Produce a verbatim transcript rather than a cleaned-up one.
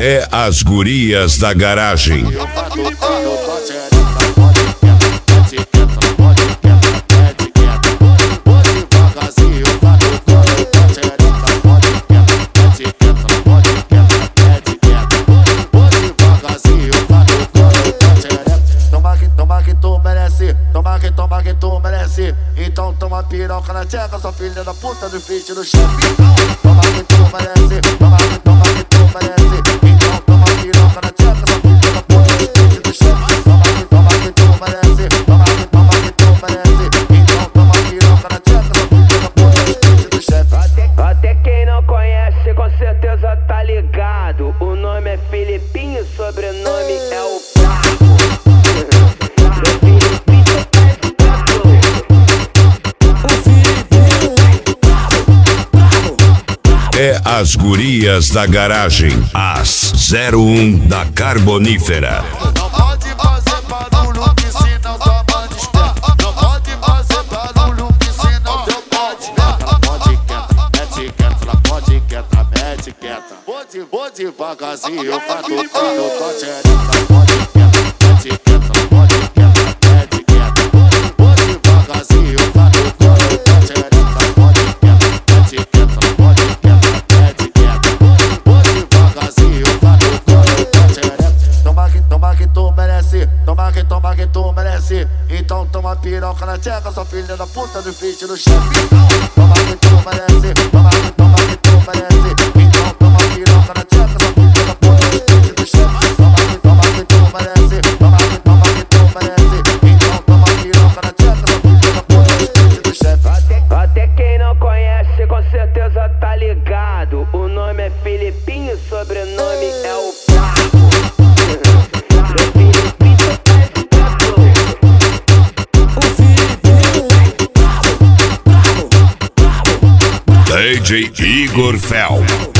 É as gurias da garagem. Toma que toma que tu merece. Então toma piroca na tcheca, sua filha da puta do feat do chefe. Toma que tu merece, toma que toma que tu merece. Então toma piroca na tcheca, sua filha da puta do feat do chefe. Toma que toma que tu merece, toma que toma que tu merece. Então toma piroca na tcheca, sua filha da puta do feat do chefe. Até, até quem não conhece com certeza tá ligado. O nome é Filipinho, sobrenome é o Fraco. É as gurias da garagem, as zero um da Carbonífera. Não pode fazer barulho que senão tua banda esperta. Não pode fazer barulho que senão teu pau desperta. Ela pode quieta, mete quieta, ela pode quieta, mete quieta. Vou, de, vou devagarzinho, catucando tua xereca. Ela pode quieta, mete quieta, ela pode quieta, mete quieta. Vou devagarzinho, catucando tua xereca. Ela pode quieta, mete quieta, ela pode quieta. Toma que toma que tu merece. Então toma piroca na tcheca, sua filha da puta do feat do chefe. Toma que tu merece, toma que toma que tu merece. Então toma piroca na tcheca, sua filha da puta do feat do chefe. Toma que toma que tu merece, toma que toma que tu merece. Então toma piroca na tcheca, sua filha da puta do feat do chefe. Até, até quem não conhece com certeza tá ligado. O nome é Filipinho, sobrenome é o Fraco. D J Igor Fel.